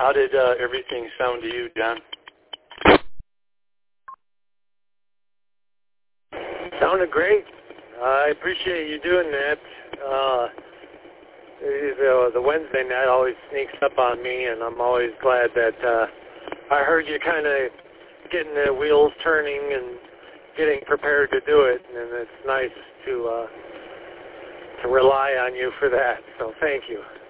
How did everything sound to you, John? Sounded great. I appreciate you doing that. The Wednesday night always sneaks up on me, and I'm always glad that I heard you kind of getting the wheels turning and getting prepared to do it, and it's nice to rely on you for that. So thank you.